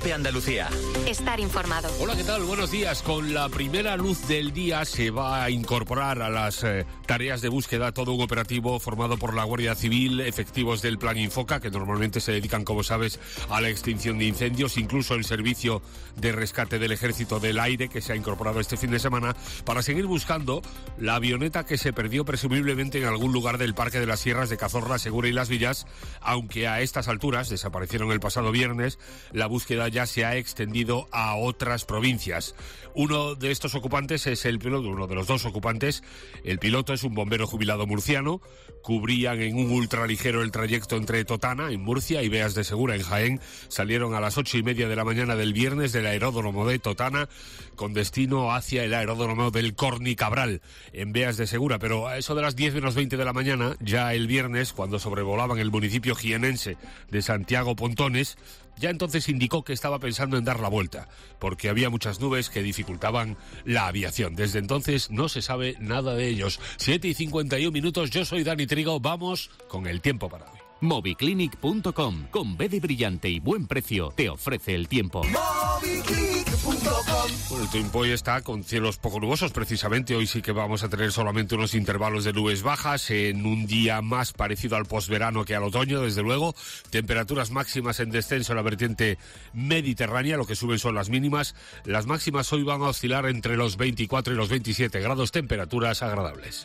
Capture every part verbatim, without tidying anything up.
COPE Andalucía. Estar informado. Hola, ¿qué tal? Buenos días. Con la primera luz del día se va a incorporar a las eh, tareas de búsqueda todo un operativo formado por la Guardia Civil, efectivos del Plan Infoca, que normalmente se dedican, como sabes, a la extinción de incendios, incluso el servicio de rescate del Ejército del Aire, que se ha incorporado este fin de semana, para seguir buscando la avioneta que se perdió presumiblemente en algún lugar del Parque de las Sierras de Cazorla, Segura y Las Villas, aunque a estas alturas, desaparecieron el pasado viernes, la búsqueda ya se ha extendido a otras provincias. Uno de estos ocupantes es el piloto, uno de los dos ocupantes, el piloto es un bombero jubilado murciano, cubrían en un ultraligero el trayecto entre Totana, en Murcia, y Beas de Segura, en Jaén. Salieron a las ocho y media de la mañana del viernes del aeródromo de Totana, con destino hacia el aeródromo del Corni Cabral, en Beas de Segura, pero a eso de las diez menos veinte de la mañana, ya el viernes, cuando sobrevolaban el municipio jienense de Santiago Pontones, ya entonces indicó que estaba pensando en dar la vuelta, porque había muchas nubes que dificultaban la aviación. Desde entonces no se sabe nada de ellos. siete y cincuenta y un minutos, yo soy Dani Trigo, vamos con el tiempo para hoy. Moviclinic punto com, con B de brillante y buen precio, te ofrece el tiempo. Moviclinic punto com. Bueno, el tiempo hoy está con cielos poco nubosos, precisamente. Hoy sí que vamos a tener solamente unos intervalos de nubes bajas, en un día más parecido al posverano que al otoño, desde luego. Temperaturas máximas en descenso en la vertiente mediterránea, lo que suben son las mínimas. Las máximas hoy van a oscilar entre los veinticuatro y los veintisiete grados, temperaturas agradables.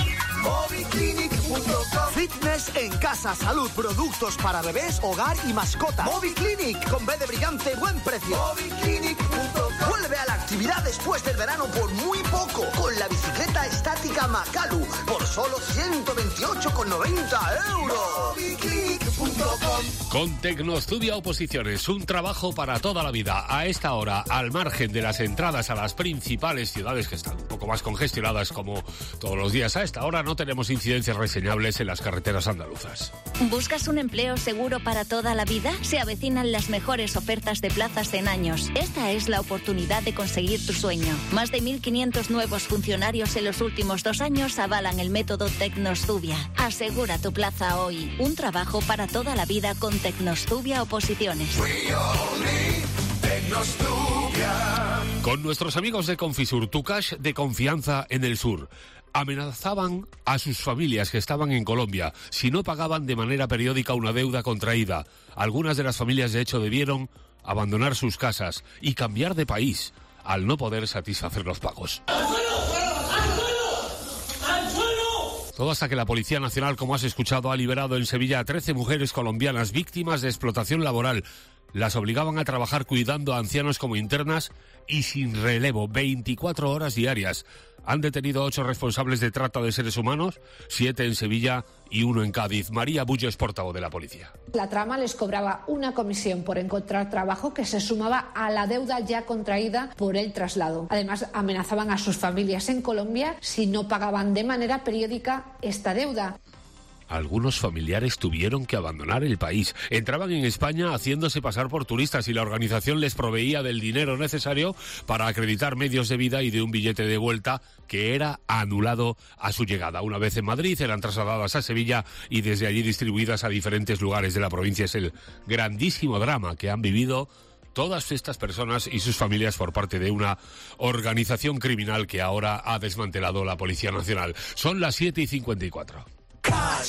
Moviclinic punto com. Fitness en casa, salud, productos para bebés, hogar y mascota. Moviclinic, con B de brillante, buen precio. Moviclinic punto com. Vuelve a la actividad después del verano por muy poco, con la bicicleta estática Makalu, por solo ciento veintiocho con noventa euros. Moviclinic punto com. Con Tecnostudia Oposiciones, un trabajo para toda la vida. A esta hora, al margen de las entradas a las principales ciudades, que están un poco más congestionadas como todos los días, a esta hora no tenemos incidencias reseñables en las carreteras andaluzas. ¿Buscas un empleo seguro para toda la vida? Se avecinan las mejores ofertas de plazas en años. Esta es la oportunidad de conseguir tu sueño. Más de mil quinientos nuevos funcionarios en los últimos dos años avalan el método Tecnostudia. Asegura tu plaza hoy. Un trabajo para toda la vida con Tecnostudia Oposiciones. Con nuestros amigos de Confisur, tu cash de confianza en el sur. Amenazaban a sus familias que estaban en Colombia si no pagaban de manera periódica una deuda contraída. Algunas de las familias, de hecho, debieron abandonar sus casas y cambiar de país al no poder satisfacer los pagos. Todo hasta que la Policía Nacional, como has escuchado, ha liberado en Sevilla a trece mujeres colombianas víctimas de explotación laboral. Las obligaban a trabajar cuidando a ancianos como internas y sin relevo, veinticuatro horas diarias. Han detenido a ocho responsables de trata de seres humanos, siete en Sevilla y uno en Cádiz. María Bullo es portavoz de la policía. La trama les cobraba una comisión por encontrar trabajo que se sumaba a la deuda ya contraída por el traslado. Además, amenazaban a sus familias en Colombia si no pagaban de manera periódica esta deuda. Algunos familiares tuvieron que abandonar el país. Entraban en España haciéndose pasar por turistas y la organización les proveía del dinero necesario para acreditar medios de vida y de un billete de vuelta que era anulado a su llegada. Una vez en Madrid eran trasladadas a Sevilla y desde allí distribuidas a diferentes lugares de la provincia. Es el grandísimo drama que han vivido todas estas personas y sus familias por parte de una organización criminal que ahora ha desmantelado la Policía Nacional. Son las siete y cincuenta y cuatro. Cash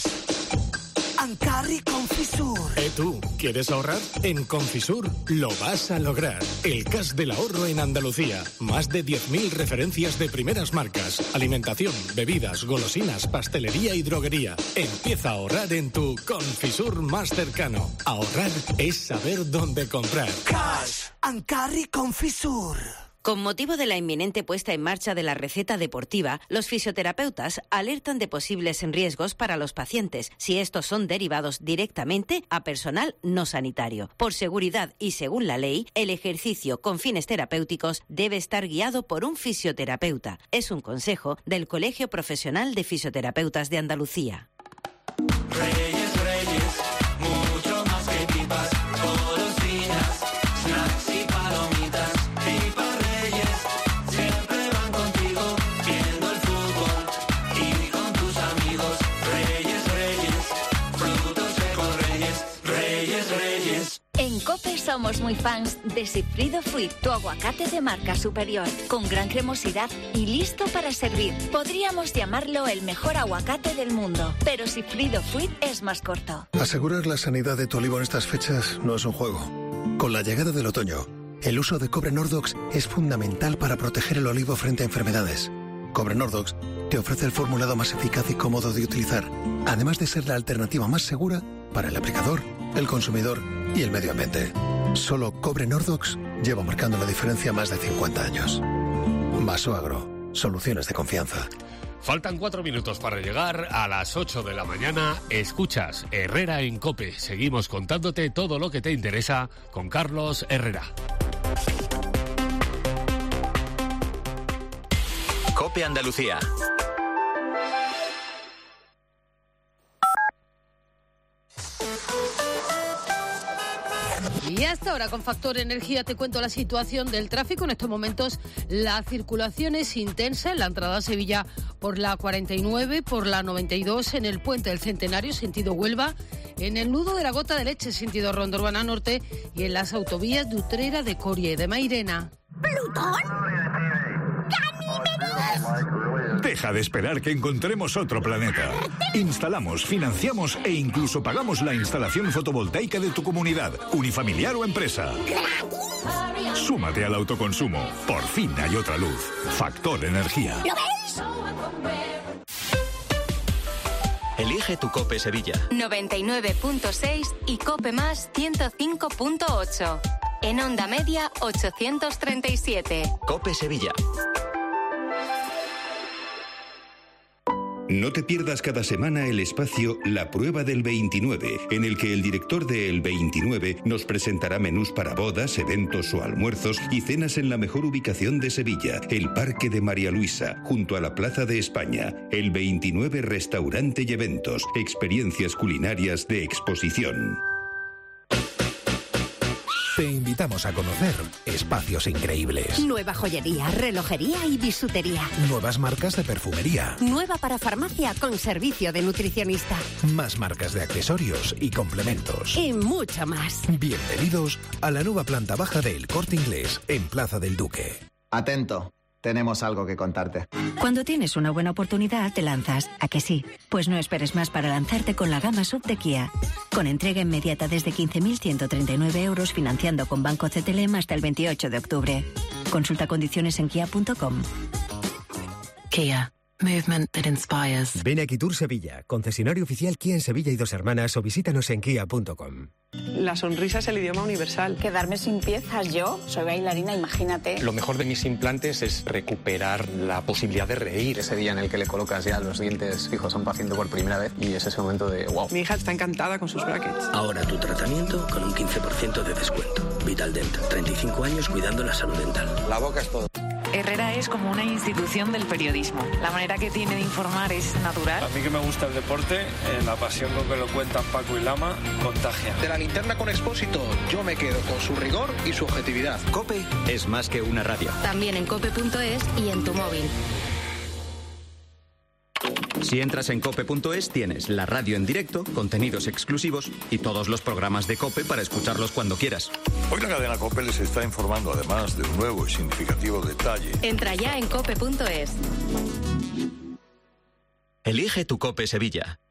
and Carry Confisur. ¿Eh tú? ¿Quieres ahorrar? En Confisur lo vas a lograr. El cash del ahorro en Andalucía. Más de diez mil referencias de primeras marcas. Alimentación, bebidas, golosinas, pastelería y droguería. Empieza a ahorrar en tu Confisur más cercano. Ahorrar es saber dónde comprar. Cash and Carry Confisur. Con motivo de la inminente puesta en marcha de la receta deportiva, los fisioterapeutas alertan de posibles riesgos para los pacientes si estos son derivados directamente a personal no sanitario. Por seguridad y según la ley, el ejercicio con fines terapéuticos debe estar guiado por un fisioterapeuta. Es un consejo del Colegio Profesional de Fisioterapeutas de Andalucía. Reyes, Reyes, mucho más que pipas, golosinas, snacks y palomitas. Pipas Reyes, siempre van contigo, viendo el fútbol y con tus amigos. Reyes, Reyes, frutos secos Reyes, Reyes, Reyes. En Cope somos muy fans de Sigfrido Fruit, tu aguacate de marca superior, con gran cremosidad y listo para servir. Podríamos llamarlo el mejor aguacate del mundo, pero Sigfrido Fruit es más corto. Asegurar la sanidad de tu olivo en estas fechas no es un juego. Con la llegada del otoño, el uso de cobre Nordox es fundamental para proteger el olivo frente a enfermedades. Cobre Nordox te ofrece el formulado más eficaz y cómodo de utilizar, además de ser la alternativa más segura para el aplicador, el consumidor y el medio ambiente. Solo Cobre Nordox lleva marcando la diferencia más de cincuenta años. Vasoagro, soluciones de confianza. Faltan cuatro minutos para llegar a las ocho de la mañana. Escuchas Herrera en COPE. Seguimos contándote todo lo que te interesa con Carlos Herrera. COPE Andalucía. Y hasta ahora, con Factor Energía, te cuento la situación del tráfico. En estos momentos la circulación es intensa en la entrada a Sevilla por la cuarenta y nueve, por la noventa y dos, en el Puente del Centenario, sentido Huelva, en el nudo de la Gota de Leche, sentido Ronda Urbana Norte, y en las autovías de Utrera, de Coria y de Mairena. ¿Plutón? Deja de esperar que encontremos otro planeta. Instalamos, financiamos e incluso pagamos la instalación fotovoltaica de tu comunidad, unifamiliar o empresa. Súmate al autoconsumo. Por fin hay otra luz. Factor Energía. ¿Lo veis? Elige tu COPE Sevilla. noventa y nueve punto seis y COPE más ciento cinco punto ocho. En onda media ochocientos treinta y siete. COPE Sevilla. No te pierdas cada semana el espacio La Prueba del veintinueve, en el que el director de El veintinueve nos presentará menús para bodas, eventos o almuerzos y cenas en la mejor ubicación de Sevilla, el Parque de María Luisa, junto a la Plaza de España. El veintinueve Restaurante y Eventos, experiencias culinarias de exposición. Te invitamos a conocer espacios increíbles. Nueva joyería, relojería y bisutería. Nuevas marcas de perfumería. Nueva parafarmacia con servicio de nutricionista. Más marcas de accesorios y complementos. Y mucho más. Bienvenidos a la nueva planta baja de El Corte Inglés, en Plaza del Duque. Atento. Tenemos algo que contarte. Cuando tienes una buena oportunidad, te lanzas. ¿A que sí? Pues no esperes más para lanzarte con la gama sub de Kia. Con entrega inmediata desde quince mil ciento treinta y nueve euros, financiando con Banco C T L M hasta el veintiocho de octubre. Consulta condiciones en kia punto com. Kia. Movement that inspires. Ven a Quitur Sevilla, concesionario oficial Kia en Sevilla y Dos Hermanas, o visítanos en kia punto com. La sonrisa es el idioma universal. Quedarme sin piezas yo, soy bailarina, imagínate. Lo mejor de mis implantes es recuperar la posibilidad de reír. Ese día en el que le colocas ya los dientes fijos a un paciente por primera vez y es ese momento de wow. Mi hija está encantada con sus brackets. Ahora tu tratamiento con un quince por ciento de descuento. Vitaldent, treinta y cinco años cuidando la salud dental. La boca es todo. Herrera es como una institución del periodismo. La manera que tiene de informar es natural. A mí que me gusta el deporte, eh, la pasión con que lo cuentan Paco y Lama, contagia. De la linterna con Expósito, yo me quedo con su rigor y su objetividad. COPE es más que una radio. También en cope punto es y en tu móvil. Si entras en cope punto es, tienes la radio en directo, contenidos exclusivos y todos los programas de COPE para escucharlos cuando quieras. Hoy la cadena COPE les está informando además de un nuevo y significativo detalle. Entra ya en cope punto es. Elige tu COPE Sevilla.